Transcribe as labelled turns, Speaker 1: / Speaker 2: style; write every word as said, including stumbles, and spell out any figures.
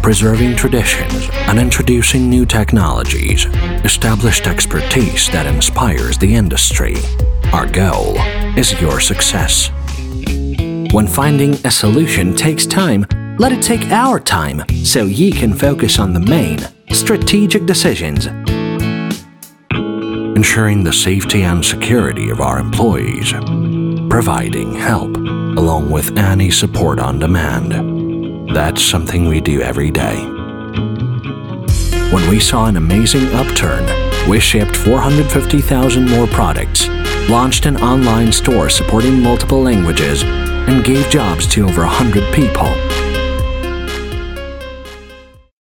Speaker 1: preserving traditions and introducing new technologies, established expertise that inspires the industry. Our goal is your success. When finding a solution takes time, let it take our time so ye can focus on the main, strategic decisions, ensuring the safety and security of our employees, providing help along with any support on demand. That's something we do every day. When we saw an amazing upturn, we shipped four hundred fifty thousand more products, launched an online store supporting multiple languages, and gave jobs to over one hundred people.